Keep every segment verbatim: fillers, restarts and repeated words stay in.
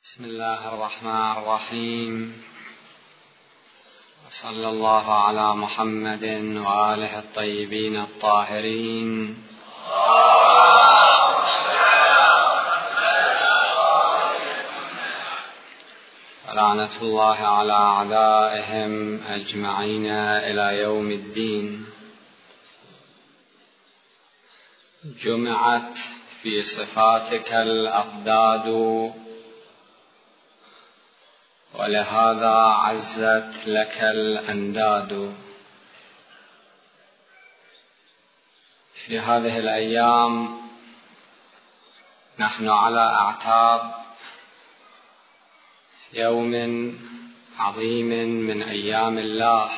بسم الله الرحمن الرحيم، وصلى الله على محمد وآله الطيبين الطاهرين. لعنة الله على أعدائهم أجمعين إلى يوم الدين. جمعت في صفاتك الأضداد، ولهذا عزت لك الأنداد. في هذه الأيام نحن على أعتاب يوم عظيم من أيام الله،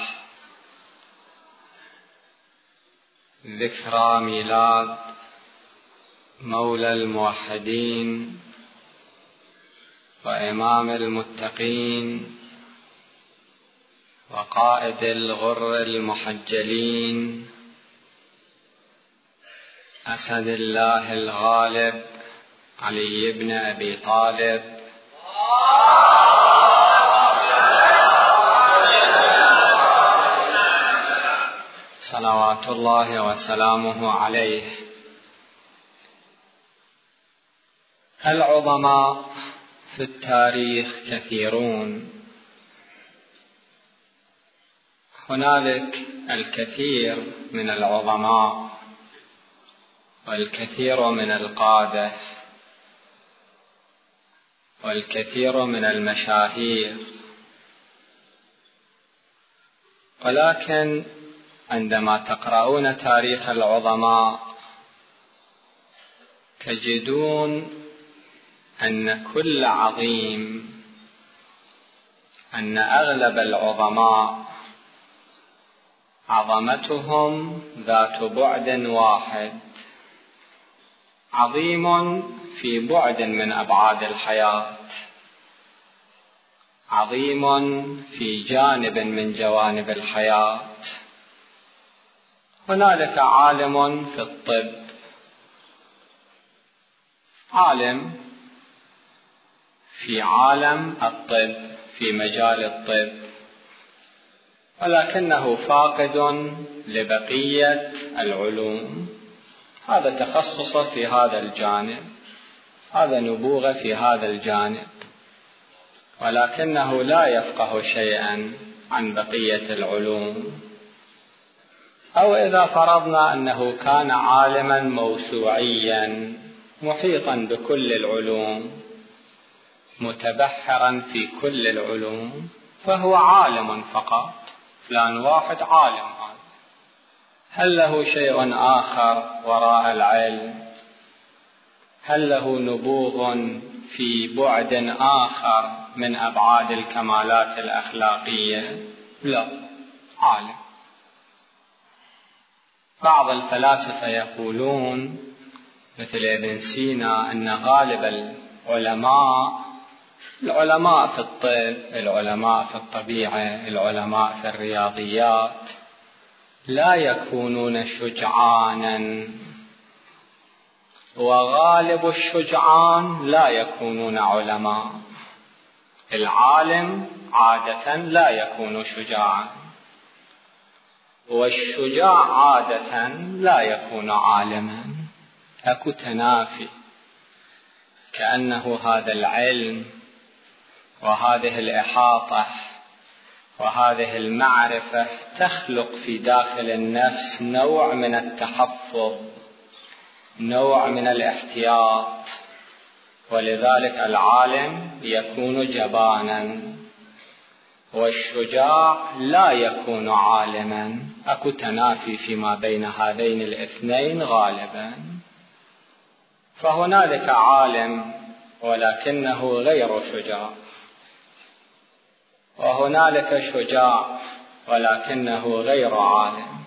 ذكرى ميلاد مولى الموحدين وإمام المتقين وقائد الغر المحجلين، أسد الله الغالب علي بن أبي طالب صلوات الله وسلامه عليه. العظماء في التاريخ كثيرون، هنالك الكثير من العظماء والكثير من القادة والكثير من المشاهير، ولكن عندما تقرؤون تاريخ العظماء تجدون أن كل عظيم، أن أغلب العظماء عظمتهم ذات بعد واحد، عظيم في بعد من أبعاد الحياة، عظيم في جانب من جوانب الحياة. هنالك عالم في الطب، عالم في عالم الطب في مجال الطب، ولكنه فاقد لبقية العلوم. هذا تخصصه في هذا الجانب، هذا نبوغه في هذا الجانب، ولكنه لا يفقه شيئا عن بقية العلوم. أو إذا فرضنا أنه كان عالما موسوعيا محيطا بكل العلوم، متبحرا في كل العلوم، فهو عالم فقط، فلان واحد عالم. هذا هل له شيء آخر وراء العلم؟ هل له نبوغ في بعد آخر من أبعاد الكمالات الأخلاقية؟ لا، عالم. بعض الفلاسفة يقولون مثل ابن سينا أن غالب العلماء العلماء في الطب، العلماء في الطبيعة، العلماء في الرياضيات لا يكونون شجعانا، وغالب الشجعان لا يكونون علماء. العالم عادة لا يكون شجاعا، والشجاع عادة لا يكون عالما. أكو تنافي، كأنه هذا العلم وهذه الإحاطة وهذه المعرفة تخلق في داخل النفس نوع من التحفظ، نوع من الاحتياط، ولذلك العالم يكون جبانا والشجاع لا يكون عالما. أكو تنافي فيما بين هذين الاثنين غالبا. فهنالك عالم ولكنه غير شجاع، وهنالك شجاع ولكنه غير عالم،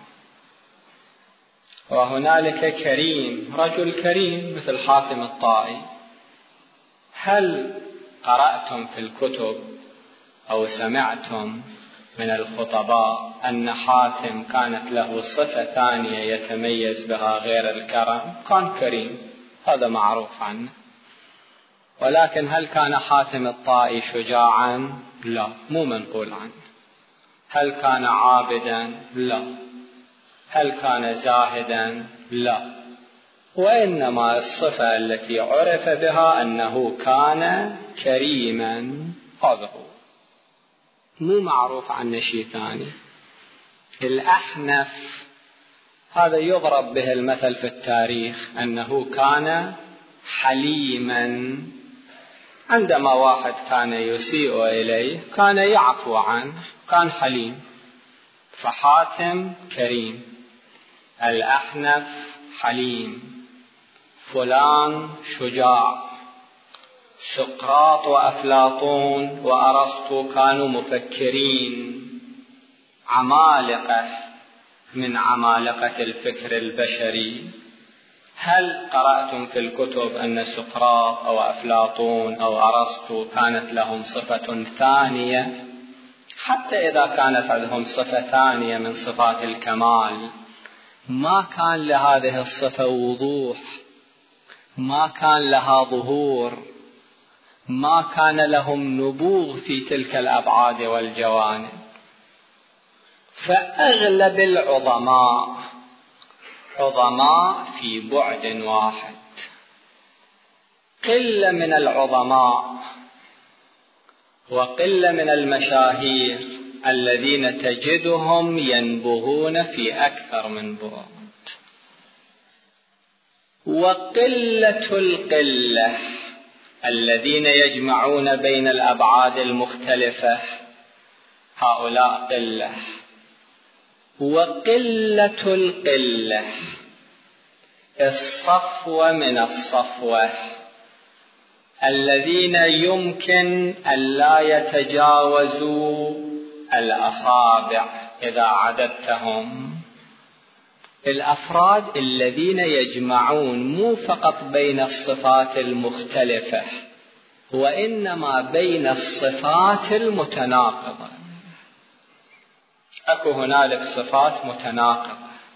وهنالك كريم، رجل كريم مثل حاتم الطائي. هل قرأتم في الكتب أو سمعتم من الخطباء أن حاتم كانت له صفة ثانية يتميز بها غير الكرم؟ كان كريم، هذا معروف عنه. ولكن هل كان حاتم الطائي شجاعا؟ لا، مو منقول عنه. هل كان عابدا؟ لا. هل كان زاهدا؟ لا. وإنما الصفة التي عرف بها أنه كان كريما، هذا هو، مو معروف عنه شيء ثاني. الأحنف هذا يضرب به المثل في التاريخ أنه كان حليما، عندما واحد كان يسيء إليه كان يعفو عنه، كان حليم. فحاتم كريم، الأحنف حليم، فلان شجاع. سقراط وأفلاطون وأرسطو كانوا مفكرين، عمالقة من عمالقة الفكر البشري. هل قرأتم في الكتب أن سقراط أو أفلاطون أو أرسطو كانت لهم صفة ثانية؟ حتى إذا كانت لهم صفة ثانية من صفات الكمال، ما كان لهذه الصفة وضوح، ما كان لها ظهور، ما كان لهم نبوغ في تلك الأبعاد والجوانب. فأغلب العظماء عظماء في بعد واحد. قلة من العظماء وقلة من المشاهير الذين تجدهم ينبغون في أكثر من بعد. وقلة القلة الذين يجمعون بين الأبعاد المختلفة، هؤلاء قلة. وقلة القلة الصفوة من الصفوة الذين يمكن أن لا يتجاوزوا الأصابع إذا عددتهم. الأفراد الذين يجمعون مو فقط بين الصفات المختلفة، وإنما بين الصفات المتناقضة. أكو هنالك صفات متناقضة،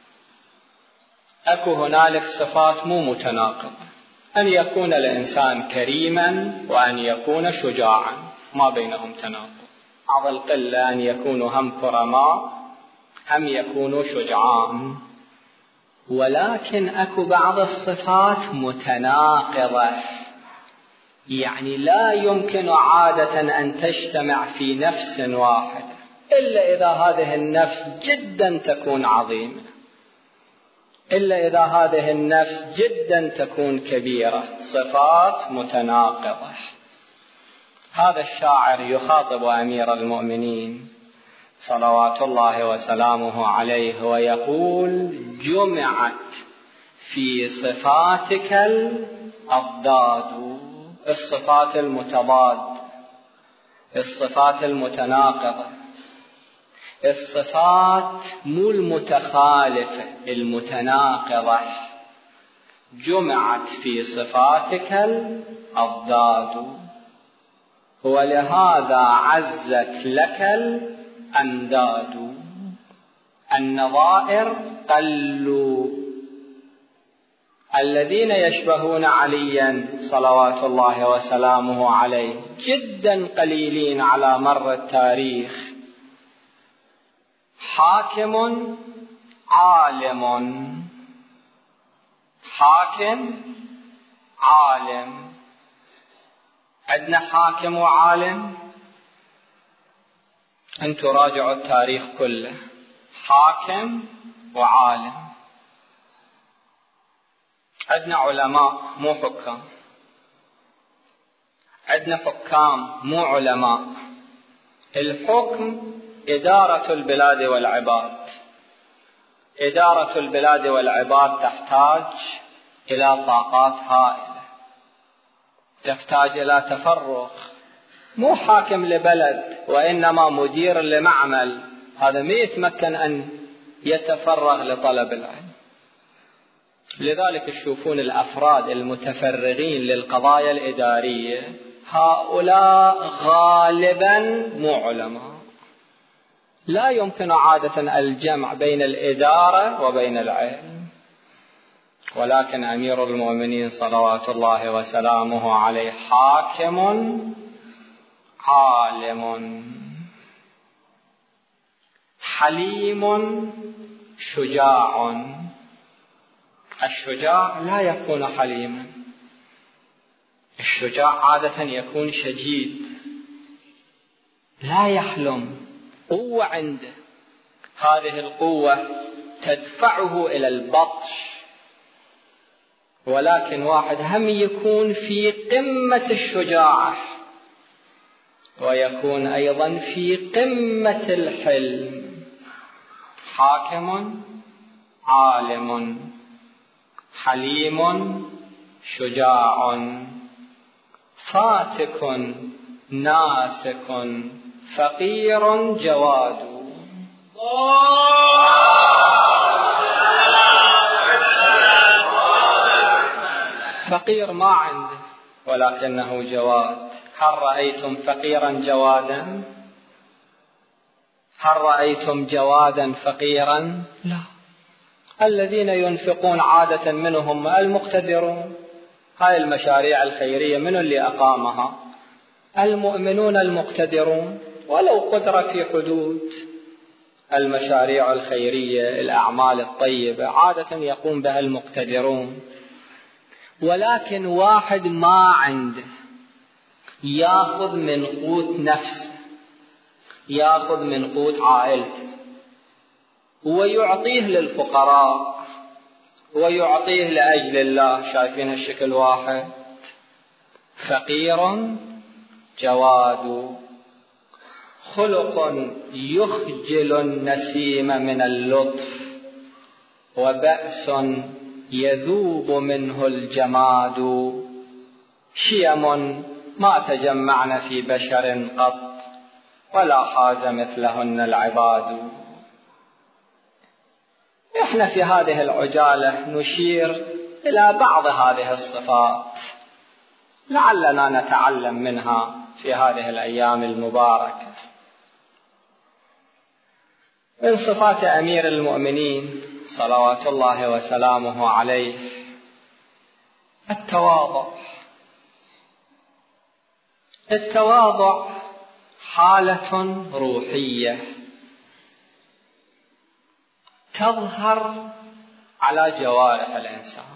أكو هنالك صفات مو متناقضة. أن يكون الإنسان كريما وأن يكون شجاعا، ما بينهم تناقض. بعض القلة أن يكونوا هم كرماء هم يكونوا شجعان. ولكن أكو بعض الصفات متناقضة، يعني لا يمكن عادة أن تجتمع في نفس واحد، إلا إذا هذه النفس جدا تكون عظيمة، إلا إذا هذه النفس جدا تكون كبيرة. صفات متناقضة. هذا الشاعر يخاطب أمير المؤمنين صلوات الله وسلامه عليه ويقول: جمعت في صفاتك الأضداد، الصفات المتضاد، الصفات المتناقضة، الصفات مو المتخالفة، المتناقضة. جمعت في صفاتك الأضداد، ولهذا عزت لك الأنداد. النظائر قلوا. الذين يشبهون عليا صلوات الله وسلامه عليه جدا قليلين على مر التاريخ. حاكم عالم، حاكم عالم. عندنا حاكم وعالم، أنتوا راجعوا التاريخ كله، حاكم وعالم. عندنا علماء مو حكام، عندنا حكام مو علماء. الحكم إدارة البلاد والعباد. إدارة البلاد والعباد تحتاج إلى طاقات هائلة، تحتاج إلى تفرغ. مو حاكم لبلد وإنما مدير لمعمل، هذا ما يتمكن أن يتفرغ لطلب العلم. لذلك تشوفون الأفراد المتفرغين للقضايا الإدارية هؤلاء غالبا مو علماء. لا يمكن عادة الجمع بين الإدارة وبين العلم. ولكن أمير المؤمنين صلوات الله وسلامه عليه حاكم عالم حليم شجاع. الشجاع لا يكون حليما، الشجاع عادة يكون شديد، لا يحلم، قوة عنده، هذه القوة تدفعه إلى البطش. ولكن واحد هم يكون في قمة الشجاعة ويكون أيضا في قمة الحلم. حاكم عالم حليم شجاع فاتك ناسك فقير جواد. فقير ما عنده ولكنه جواد. هل رأيتم فقيرا جوادا؟ هل رأيتم جوادا فقيرا؟ لا. الذين ينفقون عادة منهم المقتدرون. هاي المشاريع الخيرية من اللي أقامها؟ المؤمنون المقتدرون، ولو قدرة في حدود. المشاريع الخيرية الأعمال الطيبة عادة يقوم بها المقتدرون. ولكن واحد ما عنده ياخذ من قوت نفسه، ياخذ من قوت عائلته ويعطيه للفقراء ويعطيه لأجل الله. شايفين هالشكل واحد؟ فقير جواد خلق يخجل النسيم من اللطف وبأس يذوب منه الجماد. شيم ما تجمعن في بشر قط ولا حاز مثلهن العباد. احنا في هذه العجالة نشير إلى بعض هذه الصفات لعلنا نتعلم منها في هذه الأيام المباركة. من صفات أمير المؤمنين صلوات الله وسلامه عليه التواضع. التواضع حالة روحية تظهر على جوارح الإنسان.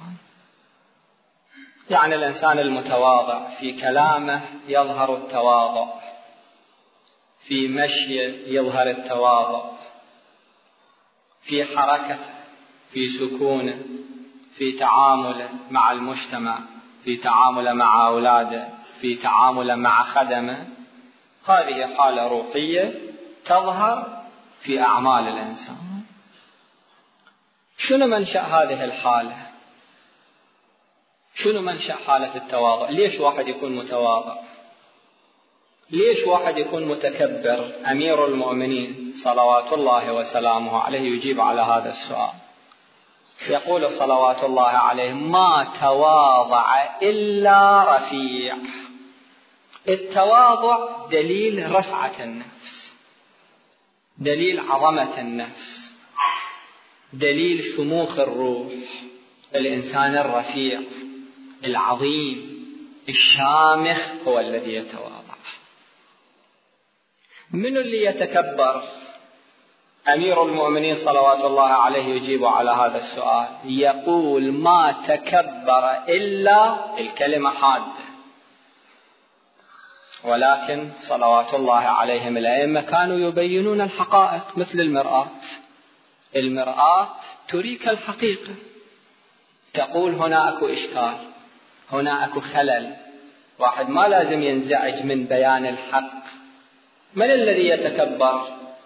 يعني الإنسان المتواضع في كلامه يظهر التواضع، في مشيه يظهر التواضع، في حركته، في سكونه، في تعامله مع المجتمع، في تعامله مع أولاده، في تعامله مع خدمه. هذه حالة روحية تظهر في أعمال الإنسان. شنو منشأ هذه الحالة؟ شنو منشأ حالة التواضع؟ ليش واحد يكون متواضع؟ ليش واحد يكون متكبر؟ أمير المؤمنين صلوات الله وسلامه عليه يجيب على هذا السؤال. يقول صلوات الله عليه: ما تواضع إلا رفيع. التواضع دليل رفعة النفس، دليل عظمة النفس، دليل شموخ الروح. الإنسان الرفيع العظيم الشامخ هو الذي يتواضع. من اللي يتكبر؟ أمير المؤمنين صلوات الله عليه يجيب على هذا السؤال. يقول: ما تكبر إلا، الكلمة حادة، ولكن صلوات الله عليهم الأئمة كانوا يبينون الحقائق مثل المرآة. المرآة تريك الحقيقة، تقول هنا أكو إشكال، هنا أكو خلل. واحد ما لازم ينزعج من بيان الحق. من الذي يتكبر؟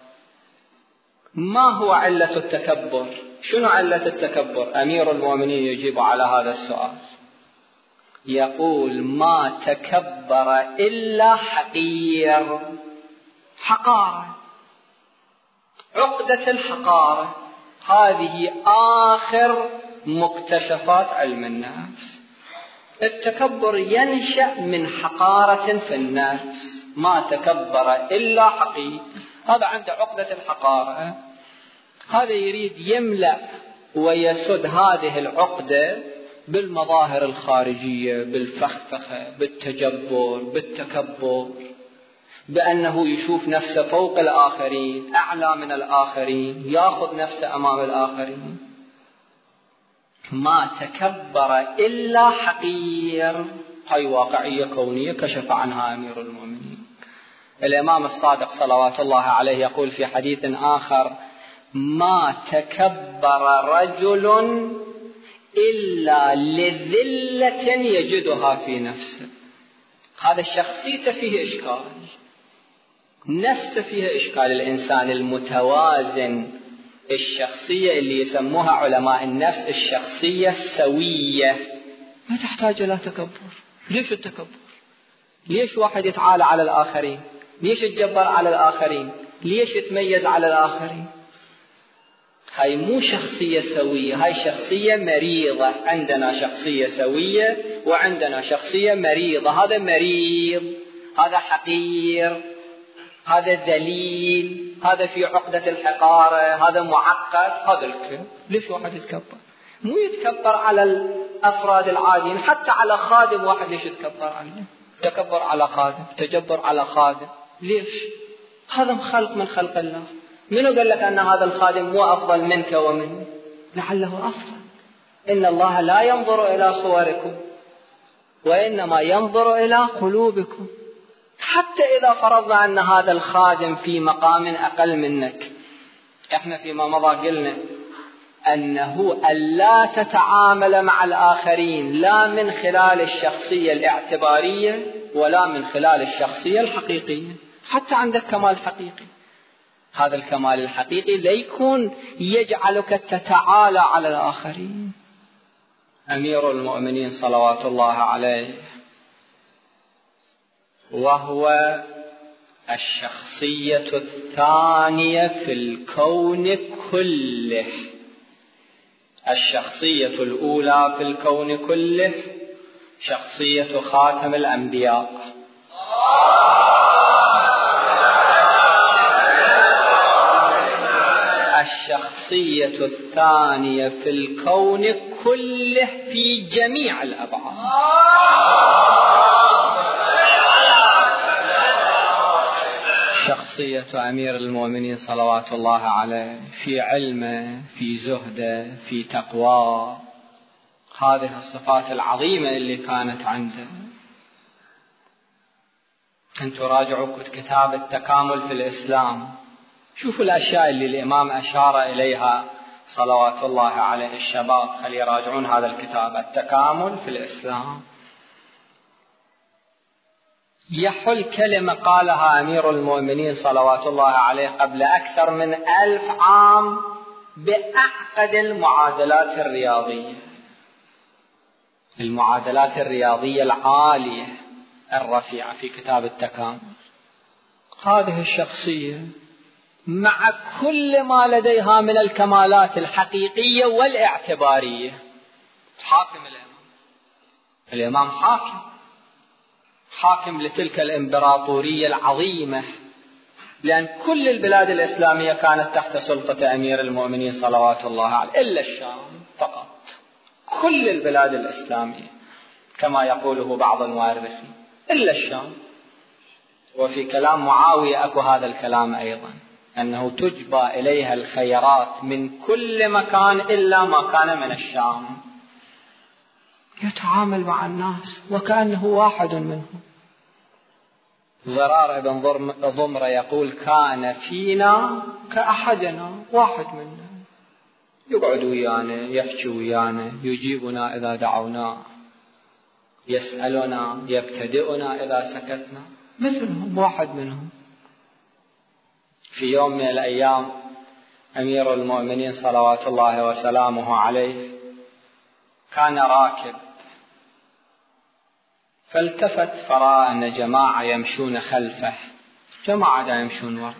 ما هو علة التكبر؟ شنو علة التكبر؟ أمير المؤمنين يجيب على هذا السؤال. يقول: ما تكبر إلا حقير. حقارة، عقدة الحقارة، هذه آخر مكتشفات علم النفس. التكبر ينشأ من حقارة في النفس. ما تكبر إلا حقير، هذا عنده عقدة الحقارة. هذا يريد يملأ ويسد هذه العقدة بالمظاهر الخارجية، بالفخفخة، بالتجبر، بالتكبر، بأنه يشوف نفسه فوق الآخرين، أعلى من الآخرين، يأخذ نفسه أمام الآخرين. ما تكبر إلا حقير. هاي واقعية كونية كشف عنها أمير المؤمنين. الإمام الصادق صلوات الله عليه يقول في حديث آخر: ما تكبر رجل إلا لذلة يجدها في نفسه. هذا الشخصية فيه إشكال، نفسه فيها إشكال. الإنسان المتوازن، الشخصية اللي يسموها علماء النفس الشخصية السوية، ما تحتاج إلى تكبر. ليش التكبر؟ ليش واحد يتعالى على الآخرين؟ ليش يتجبر على الآخرين؟ ليش يتميز على الآخرين؟ هاي مو شخصية سوية، هاي شخصية مريضة. عندنا شخصية سوية وعندنا شخصية مريضة. هذا مريض، هذا حقير، هذا ذليل، هذا في عقدة الحقارة، هذا معقد، هذا الكل. ليش واحد يتكبر؟ مو يتكبر على الأفراد العاديين، حتى على خادم واحد ليش يتكبر عليه؟ تكبر على خادم، تجبر على خادم، ليش؟ هذا خلق من خلق الله. منو قال لك أن هذا الخادم مو أفضل منك ومني؟ لعله أفضل. إن الله لا ينظر إلى صوركم وإنما ينظر إلى قلوبكم. حتى إذا فرضنا أن هذا الخادم في مقام أقل منك، إحنا فيما مضى قلنا أنه ألا تتعامل مع الآخرين لا من خلال الشخصية الاعتبارية ولا من خلال الشخصية الحقيقية. حتى عندك كمال حقيقي، هذا الكمال الحقيقي لا يكون يجعلك تتعالى على الآخرين. أمير المؤمنين صلوات الله عليه وهو الشخصية الثانية في الكون كله. الشخصية الأولى في الكون كله شخصية خاتم الأنبياء، الشخصية الثانية في الكون كله في جميع الأبعاد شخصية أمير المؤمنين صلوات الله عليه، في علمه، في زهده، في تقواه، هذه الصفات العظيمة اللي كانت عنده. أنتوا راجعوا كتاب التكامل في الإسلام، شوفوا الأشياء اللي الإمام أشار إليها صلوات الله عليه. الشباب خلي يراجعون هذا الكتاب التكامل في الإسلام. يحل كلمة قالها أمير المؤمنين صلوات الله عليه قبل أكثر من ألف عام بأعقد المعادلات الرياضية، المعادلات الرياضية العالية الرفيعة في كتاب التكامل. هذه الشخصية مع كل ما لديها من الكمالات الحقيقية والاعتبارية، حاكم الإمام. الإمام حاكم، حاكم لتلك الإمبراطورية العظيمة، لأن كل البلاد الإسلامية كانت تحت سلطة أمير المؤمنين صلوات الله عليه إلا الشام فقط. كل البلاد الإسلامية كما يقوله بعض المؤرخين إلا الشام. وفي كلام معاوية أكو هذا الكلام أيضا، أنه تجبى إليها الخيرات من كل مكان إلا ما كان من الشام. يتعامل مع الناس وكأنه واحد منهم. زرار بن ضمرة يقول: كان فينا كأحدنا، واحد منا، يقعد ويانا، يحكي ويانا، يجيبنا إذا دعوناه، يسألنا، يبتدئنا إذا سكتنا، مثلهم، واحد منهم. في يوم من الأيام أمير المؤمنين صلوات الله وسلامه عليه كان راكب، فالتفت فرأى أن جماعة يمشون خلفه، جماعة دا يمشون ورا،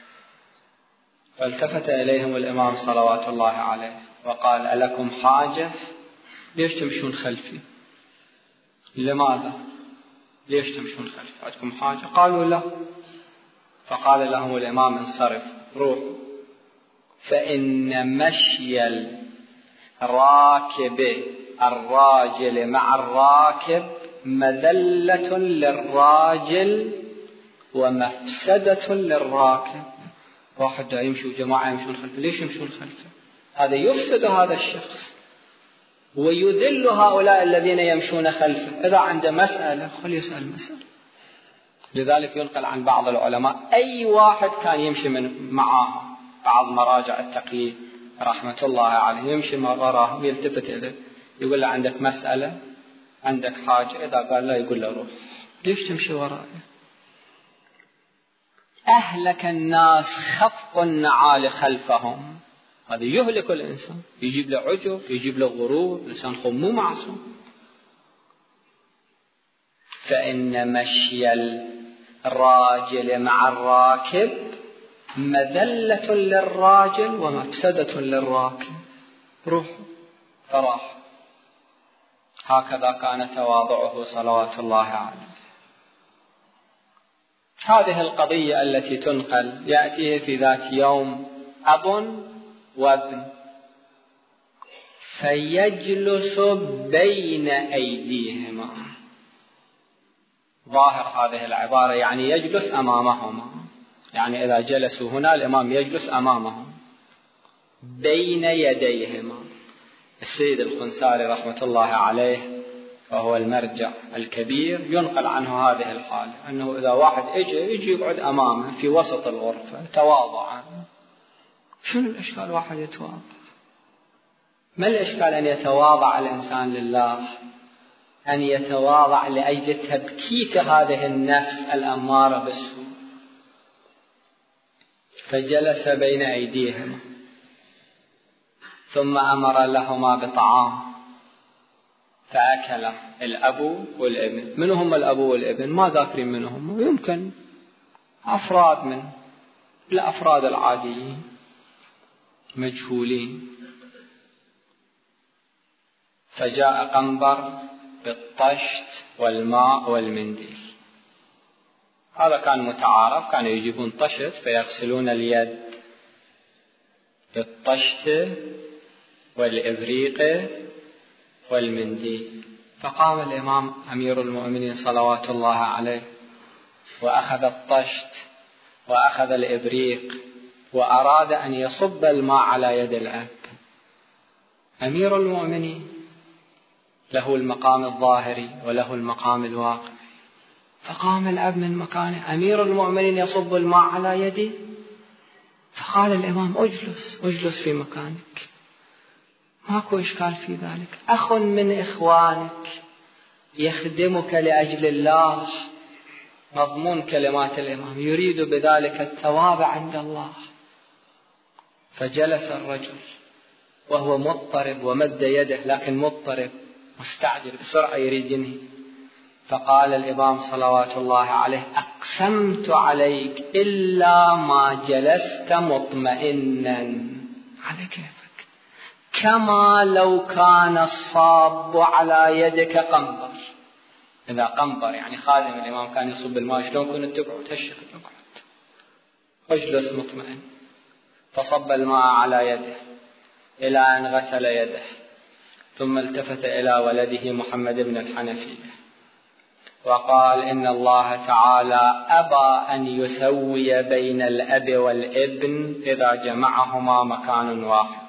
فالتفت إليهم الإمام صلوات الله عليه وقال: ألكم حاجة؟ ليش تمشون خلفي؟ لماذا؟ ليش تمشون خلفي؟ عندكم حاجة؟ قالوا: لا. فقال لهم الإمام: انصرف، روحوا، فإن مشي راكب الراجل مع الراكب مذلة للراجل ومفسدة للراكب. واحد يمشي وجماعة يمشون خلفه، ليش يمشون خلفه؟ هذا يفسد هذا الشخص ويذل هؤلاء الذين يمشون خلفه. إذا عنده مسألة خل يسأل مسألة. لذلك ينقل عن بعض العلماء أي واحد كان يمشي من معاه بعض مراجع التقليد رحمة الله عليه، يمشي ما وراهم يلتفت إليه يقول له عندك مسألة، عندك حاجة؟ إذا قال لا يقول له روح، ليش تمشي وراي؟ أهلك الناس خفق النعال خلفهم. هذا يهلك الإنسان، يجيب له عجب، يجيب له غرور. الإنسان خو مو معصوم. فإن مشي الراجل مع الراكب مذلة للراجل ومفسدة للراكب. روح فراح. هكذا كان تواضعه صلوات الله عليه. هذه القضية التي تنقل يأتيه في ذات يوم أب وابن فيجلس بين أيديهما. ظاهر هذه العبارة يعني يجلس أمامهما، يعني إذا جلسوا هنا الإمام يجلس أمامهم بين يديهما. السيد الخنساري رحمة الله عليه وهو المرجع الكبير ينقل عنه هذه الحالة، أنه إذا واحد اجى يجي يقعد أمامه في وسط الغرفة تواضعا. شنو الإشكال واحد يتواضع؟ ما الإشكال أن يتواضع الإنسان لله؟ أن يتواضع لأجل تبكيت هذه النفس الأمارة بالسوء. فجلس بين أيديهما ثم أمر لهما بطعام فأكل الأب والابن. من هم الأب والابن؟ ما ذاكرين منهم، يمكن أفراد من الأفراد العاديين مجهولين. فجاء قنبر بالطشت والماء والمنديل. هذا كان متعارف، كانوا يجيبون طشت فيغسلون اليد بالطشت والإبريق والمنديل. فقام الإمام أمير المؤمنين صلوات الله عليه وأخذ الطشت وأخذ الإبريق وأراد أن يصب الماء على يد الأب. أمير المؤمنين له المقام الظاهري وله المقام الواقعي. فقام الأب من مكانه: أمير المؤمنين يصب الماء على يدي؟ فقال الإمام: أجلس أجلس في مكانك، ماكو إشكال في ذلك. أخ من إخوانك يخدمك لأجل الله، مضمون كلمات الإمام يريد بذلك الثواب عند الله. فجلس الرجل وهو مضطرب ومد يده، لكن مضطرب مستعجل بسرعة يريد ينهي. فقال الإمام صلوات الله عليه: أقسمت عليك إلا ما جلست مطمئنا على كيفك، كما لو كان الصاب على يدك قنبر. إذا قنبر يعني خادم الإمام كان يصب الماء، شلون كنت تقعد هالشكل تقعد، اجلس مطمئن. فصب الماء على يده إلى أن غسل يده، ثم التفت إلى ولده محمد بن الحنفية وقال: إن الله تعالى أبى أن يسوي بين الأب والابن إذا جمعهما مكان واحد.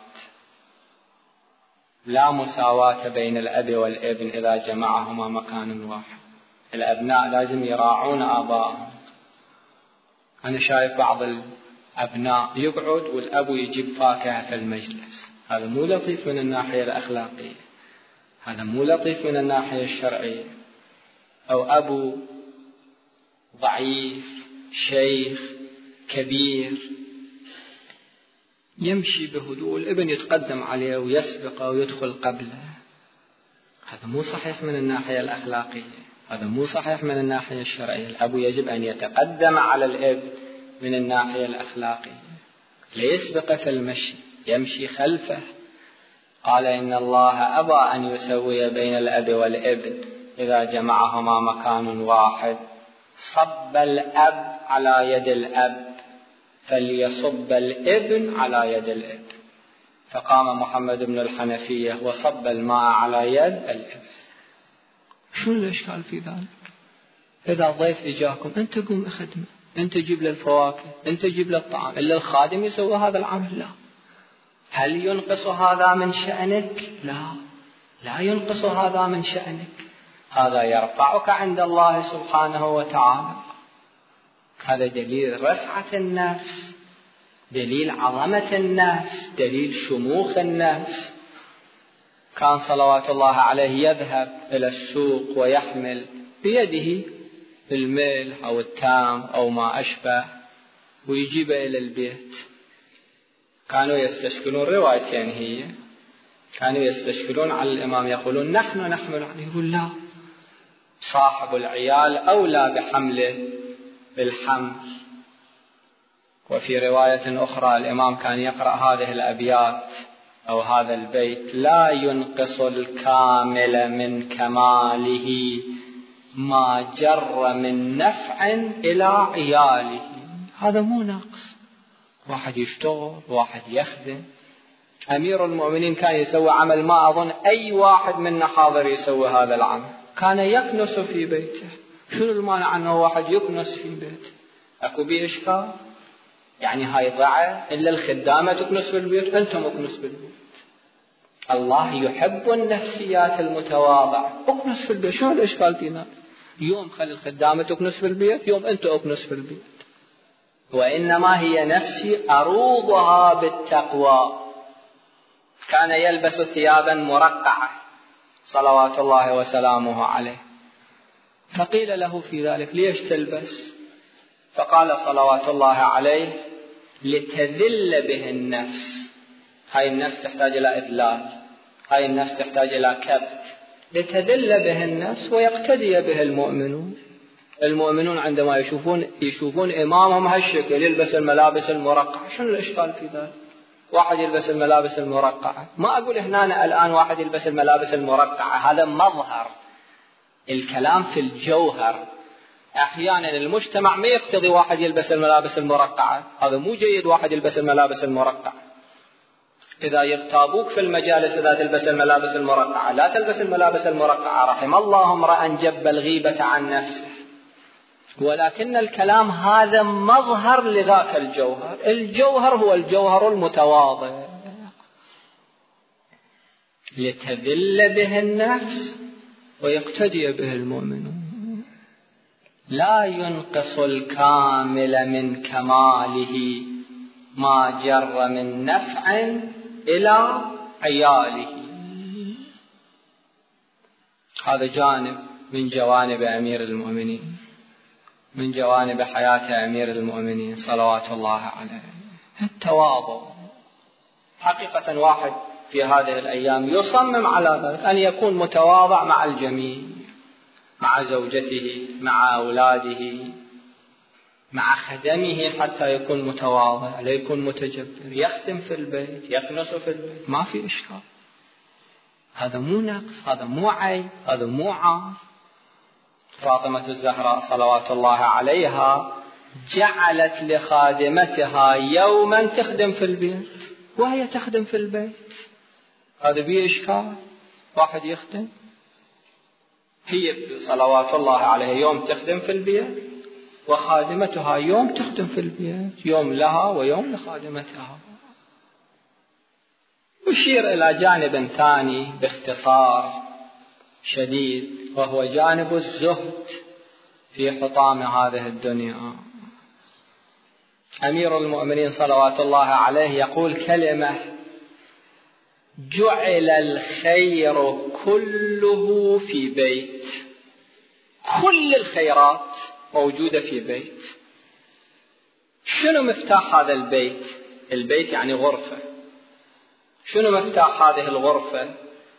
لا مساواة بين الأب والابن إذا جمعهما مكان واحد. الأبناء لازم يراعون آبائهم. أنا شايف بعض الأبناء يقعد والأب يجيب فاكهة في المجلس، هذا مو لطيف من الناحية الأخلاقية، هذا مو لطيف من الناحية الشرعية. أو أبو ضعيف شيخ كبير يمشي بهدوء، الابن يتقدم عليه ويسبقه ويدخل قبله، هذا مو صحيح من الناحية الأخلاقية، هذا مو صحيح من الناحية الشرعية. الأب يجب أن يتقدم على الابن من الناحية الأخلاقية، ليسبق في المشي، يمشي خلفه. قال: إن الله أبى أن يسوي بين الأب والابن إذا جمعهما مكان واحد. صب الأب على يد الأب فليصب الابن على يد الابن. فقام محمد بن الحنفية وصب الماء على يد الإبل. شو الإشكال في ذلك؟ إذا الضيف إجاكم أنت قوم أخدمه، أنت جيب له الفواكه، أنت جيب له الطعام، إلا الخادم يسوي هذا العمل؟ لا. هل ينقص هذا من شأنك؟ لا، لا ينقص هذا من شأنك. هذا يرفعك عند الله سبحانه وتعالى. هذا دليل رفعة النفس، دليل عظمة النفس، دليل شموخ النفس. كان صلوات الله عليه يذهب إلى السوق ويحمل بيده الملح أو التام أو ما أشبه ويجيبه إلى البيت. كانوا يستشكلون، روايتين هي، كانوا يستشكلون على الإمام يقولون نحن نحمل عليه، يقول لا، صاحب العيال أولى بحمله بالحمل. وفي رواية أخرى الإمام كان يقرأ هذه الأبيات أو هذا البيت: لا ينقص الكامل من كماله ما جر من نفع إلى عياله. هذا مو نقص، واحد يشتغل، واحد يخدم. أمير المؤمنين كان يسوي عمل ما أظن أي واحد منا حاضر يسوي هذا العمل. كان يكنس في بيته. شنو المانع أنه واحد يكنس في بيته؟ أكو بيه إشكال؟ يعني هاي ضعة إلا الخدامة تكنس في البيت، أنتم اكنس في البيت. الله يحب النفسيات المتواضعة. اكنس في البيت، شنو الإشكال فينا؟ يوم خلي الخدامة تكنس في البيت، يوم أنتم اكنس في البيت. وإنما هي نفسي أروضها بالتقوى. كان يلبس ثيابا مرقعة صلوات الله وسلامه عليه، فقيل له في ذلك: ليش تلبس؟ فقال صلوات الله عليه: لتذل به النفس. هاي النفس تحتاج إلى إذلال، هاي النفس تحتاج إلى كبت، لتذل به النفس ويقتدي به المؤمنون. المؤمنون عندما يشوفون يشوفون إمامهم هالشكل يلبس الملابس المرقعة، شنو الإشكال في ذلك؟ واحد يلبس الملابس المرقعة، ما أقول هنا الآن واحد يلبس الملابس المرقعة، هذا مظهر. الكلام في الجوهر. أحيانا المجتمع ما يقتضي واحد يلبس الملابس المرقعة، هذا مو جيد واحد يلبس الملابس المرقعة. إذا يغتابوك في المجالس إذا تلبس الملابس المرقعة، لا تلبس الملابس المرقعة. رحم الله امرأ جب الغيبة عن نفسه. ولكن الكلام هذا مظهر لذاك الجوهر. الجوهر هو الجوهر المتواضع. لتذل به النفس ويقتدي به المؤمنون. لا ينقص الكامل من كماله ما جر من نفع إلى عياله. هذا جانب من جوانب أمير المؤمنين، من جوانب حياة أمير المؤمنين صلوات الله عليه. التواضع. حقيقة واحد في هذه الأيام يصمم على ذلك، أن يكون متواضع مع الجميع، مع زوجته، مع أولاده، مع خدمه، حتى يكون متواضع، لا يكون متجبر. يختم في البيت، يكنس في البيت، ما في إشكال. هذا مو نقص، هذا مو عيب، هذا مو عار. فاطمة الزهراء صلوات الله عليها جعلت لخادمتها يوما تخدم في البيت وهي تخدم في البيت. هذا بيه إشكال؟ واحد يخدم؟ هي صلوات الله عليها يوم تخدم في البيت، وخادمتها يوم تخدم في البيت، يوم لها ويوم لخادمتها. أشير إلى جانب ثاني باختصار شديد، وهو جانب الزهد في حطام هذه الدنيا. أمير المؤمنين صلوات الله عليه يقول كلمة: جعل الخير كله في بيت. كل الخيرات موجودة في بيت. شنو مفتاح هذا البيت؟ البيت يعني غرفة. شنو مفتاح هذه الغرفة؟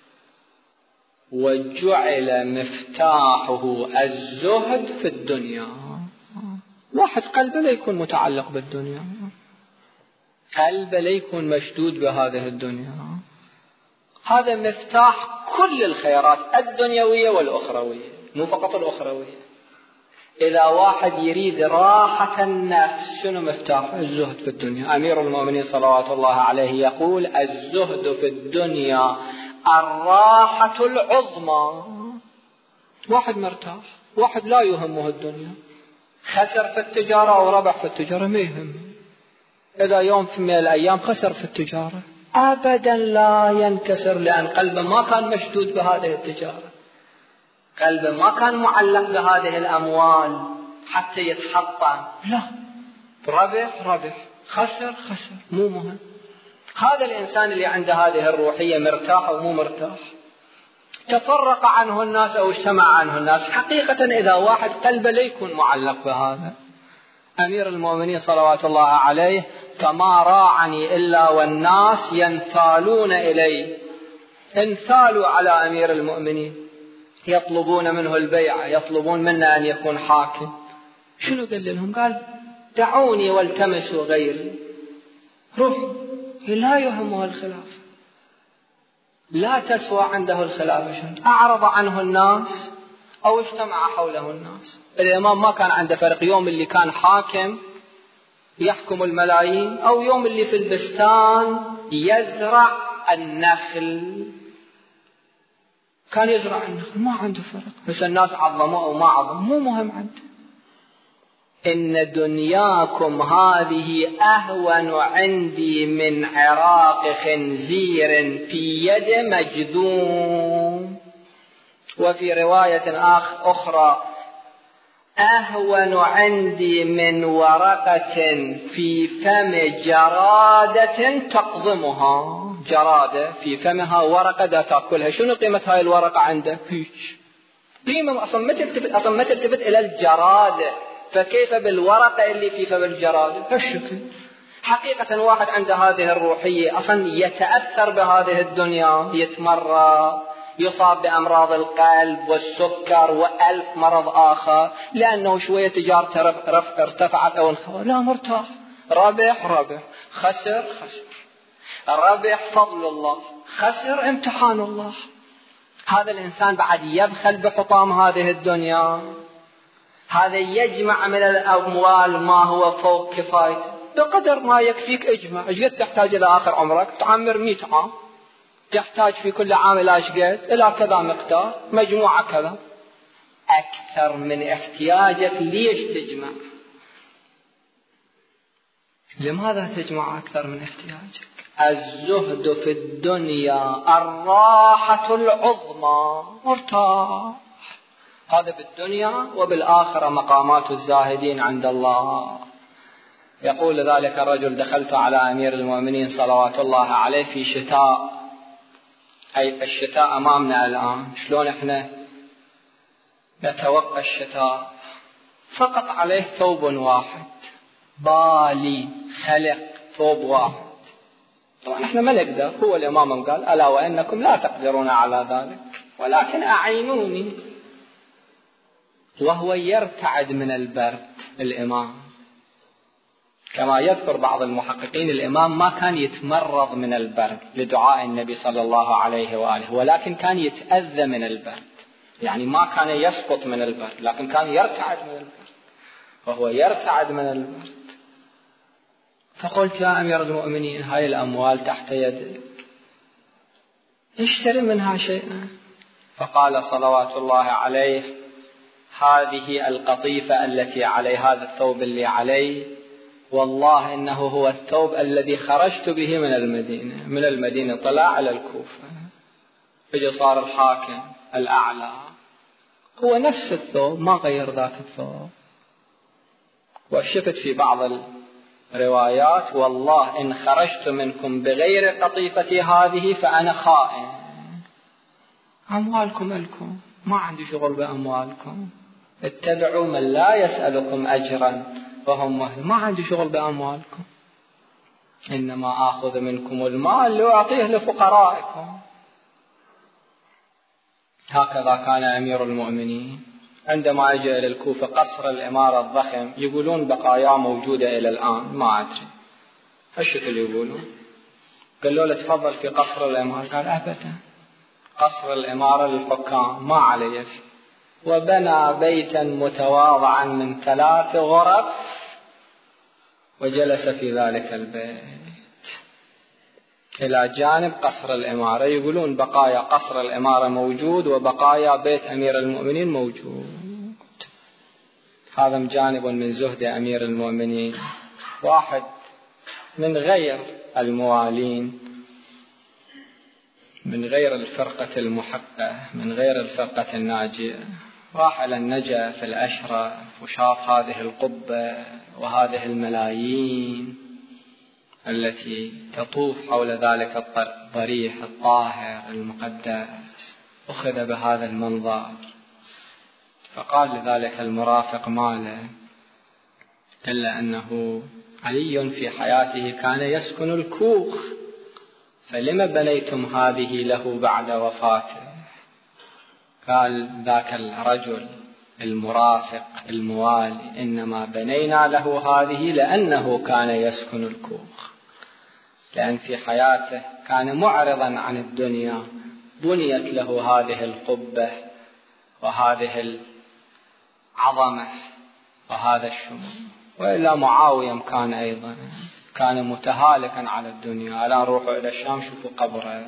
وجعل مفتاحه الزهد في الدنيا. واحد قلبه لا يكون متعلق بالدنيا، قلبه لا يكون مشدود بهذه الدنيا. هذا مفتاح كل الخيرات الدنيوية والأخروية، مو فقط الأخروية. إذا واحد يريد راحة النفس شنو مفتاح؟ الزهد في الدنيا. أمير المؤمنين صلوات الله عليه يقول الزهد في الدنيا الراحة العظمى. واحد مرتاح، واحد لا يهمه الدنيا، خسر في التجارة أو ربح في التجارة ما يهم. إذا يوم في من الأيام خسر في التجارة أبدا لا ينكسر، لأن قلبه ما كان مشدود بهذه التجارة، قلبه ما كان معلق بهذه الأموال حتى يتحطم. لا، ربح ربح، خسر خسر، مو مهم. هذا الإنسان اللي عنده هذه الروحية مرتاح ومو مرتاح، تفرق عنه الناس أو اجتمع عنه الناس. حقيقة إذا واحد قلبه لا يكون معلق بهذا. أمير المؤمنين صلوات الله عليه فما راعني إلا والناس ينثالون إليه، انثالوا على أمير المؤمنين، يطلبون منه البيعة، يطلبون منا أن يكون حاكم. شنو قال لهم؟ قال دعوني والتمسوا غيري. روح، لا يهمه الخلافة، لا تسوى عنده الخلافة. شنو؟ أعرض عنه الناس أو اجتمع حوله الناس. الإمام ما كان عنده فرق، يوم اللي كان حاكم يحكم الملايين أو يوم اللي في البستان يزرع النخل، كان يزرع النخل، ما عنده فرق. بس الناس عظموا أو ما عظموا مو مهم عنده. إن دنياكم هذه أهون عندي من عراق خنزير في يد مجذوم. وفي رواية أخرى أهون عندي من ورقة في فم جرادة تقضمها. جرادة في فمها ورقة دا تأكلها، شنو قيمة هاي الورقة عندك؟ هيك قيمة أصلا ما تلتفت، أصلا ما تلتفت إلى الجرادة، فكيف بالورقة اللي في فم الجرادة؟ هالشكل. حقيقة واحد عنده هذه الروحية أصلا يتأثر بهذه الدنيا، يتمرض، يصاب بأمراض القلب والسكر وألف مرض آخر، لأنه شوية تجارته ارتفعت أو انخفضت. لا، مرتاح، ربح ربح، خسر خسر، ربح فضل الله، خسر امتحان الله. هذا الإنسان بعد يبخل بحطام هذه الدنيا، هذا يجمع من الأموال ما هو فوق كفايته، بقدر ما يكفيك اجمع. ايش قد تحتاج إلى آخر عمرك؟ تعمر مئة عام، تحتاج في كل عام إلى ايش قد؟ إلى كذا مقدار، مجموعة كذا، أكثر من احتياجك. ليش تجمع؟ لماذا تجمع أكثر من احتياجك؟ الزهد في الدنيا الراحة العظمى، مرتاح. هذا بالدنيا، وبالآخرة مقامات الزاهدين عند الله. يقول ذلك الرجل دخلت على أمير المؤمنين صلوات الله عليه في شتاء، أي الشتاء أمامنا الآن، شلون إحنا نتوقع الشتاء؟ فقط عليه ثوب واحد، بالي خلق ثوب واحد. طبعا إحنا ما نقدر، هو الإمام قال ألا وإنكم لا تقدرون على ذلك ولكن أعينوني. وهو يرتعد من البرد. الإمام كما يذكر بعض المحققين الإمام ما كان يتمرض من البرد لدعاء النبي صلى الله عليه وآله، ولكن كان يتأذى من البرد، يعني ما كان يسقط من البرد لكن كان يرتعد من البرد، وهو يرتعد من البرد. فقلت يا أمير المؤمنين هاي الأموال تحت يدك، اشتري منها شيئا. فقال صلوات الله عليه هذه القطيفة التي علي، هذا الثوب اللي علي، والله إنه هو الثوب الذي خرجت به من المدينة. من المدينة طلع على الكوفة، فجأة صار الحاكم الأعلى، هو نفس الثوب ما غير ذاك الثوب. وشفت في بعض الروايات والله إن خرجت منكم بغير قطيفتي هذه فأنا خائن. أموالكم لكم، ما عندي شغل بأموالكم، اتبعوا من لا يسألكم أجرا وهم مهل، ما عندي شغل بأموالكم، إنما آخذ منكم المال لأعطيه لفقرائكم. هكذا كان أمير المؤمنين. عندما أجى إلى الكوفة قصر الإمارة الضخم، يقولون بقايا موجودة إلى الآن، ما أدري هالشكل يقولون. قالوا له تفضل في قصر الإمارة، قال أبدا، قصر الإمارة للحكام ما علي فيه، وبنى بيتا متواضعا من ثلاث غرف وجلس في ذلك البيت إلى جانب قصر الإمارة. يقولون بقايا قصر الإمارة موجود وبقايا بيت أمير المؤمنين موجود. هذا جانب من زهد أمير المؤمنين. واحد من غير الموالين، من غير الفرقة المحقة، من غير الفرقة الناجية، راح إلى النجف الأشرف وشاف هذه القبة وهذه الملايين التي تطوف حول ذلك الضريح الطاهر المقدس. أخذ بهذا المنظر فقال لذلك المرافق ماله إلا أنه علي في حياته كان يسكن الكوخ، فلما بنيتم هذه له بعد وفاته؟ قال ذاك الرجل المرافق الموالي إنما بنينا له هذه لأنه كان يسكن الكوخ، لأن في حياته كان معرضا عن الدنيا، بنيت له هذه القبة وهذه العظمة وهذا الشمول. وإلا معاوية كان أيضا كان متهالكا على الدنيا. الآن روحوا إلى الشام شوفوا قبره،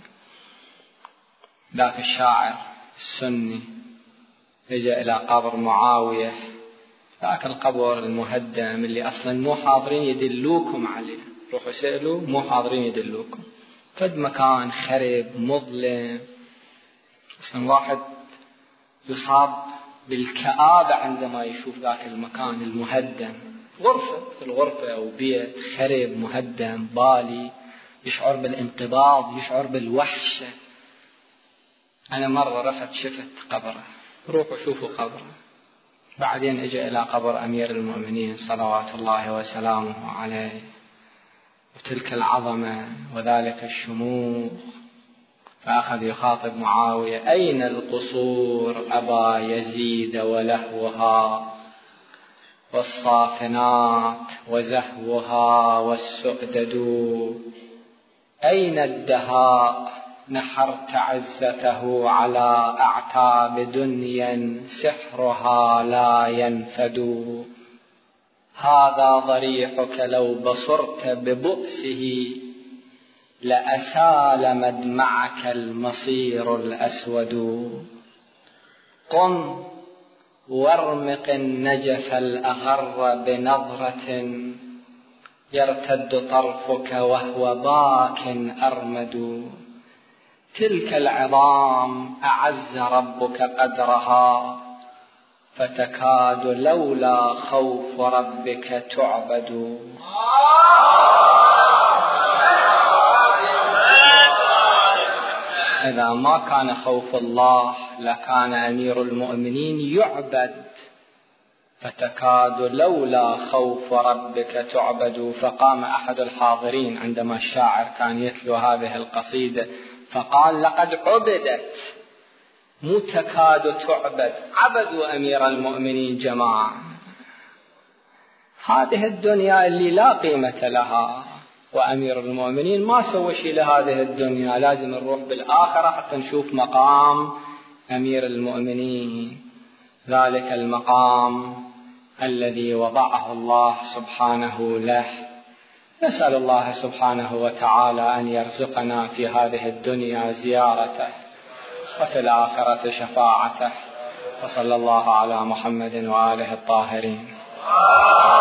ذاك الشاعر السني لجأ إلى قبر معاوية، ذاك القبر المهدم اللي أصلا مو حاضرين يدلوكم عليه، روحوا سألوا مو حاضرين يدلوكم. فد مكان خرب مظلم، أصلا واحد يصاب بالكآبة عندما يشوف ذاك المكان المهدم. غرفة في الغرفة أو بيت خرب مهدم بالي، يشعر بالانقباض، يشعر بالوحشة. أنا مرة رفت شفت قبره، روحوا شوفوا قبره. بعدين اجى إلى قبر أمير المؤمنين صلوات الله وسلامه عليه، وتلك العظمة وذلك الشموخ. فأخذ يخاطب معاوية: أين القصور أبا يزيد ولهوها والصافنات وزهوها والسؤدد؟ أين الدهاء نحرت عزته على أعتاب دنيا سحرها لا ينفد؟ هذا ضريحك لو بصرت ببؤسه لأسال مدمعك المصير الأسود. قم وارمق النجف الأغر بنظرة يرتد طرفك وهو باك أرمد. تلك العظام أعز ربك قدرها فتكاد لولا خوف ربك تعبد. إذا ما كان خوف الله لكان أمير المؤمنين يعبد، فتكاد لولا خوف ربك تعبد. فقام أحد الحاضرين عندما الشاعر كان يتلو هذه القصيدة فقال: لقد عبدت، مو تكاد تعبد، عبدوا أمير المؤمنين جماعة. هذه الدنيا اللي لا قيمة لها، وأمير المؤمنين ما سوى شيء لهذه الدنيا. لازم نروح بالآخرة حتى نشوف مقام أمير المؤمنين، ذلك المقام الذي وضعه الله سبحانه له. نسأل الله سبحانه وتعالى أن يرزقنا في هذه الدنيا زيارته وفي الآخرة شفاعته. وصلى الله على محمد وآله الطاهرين.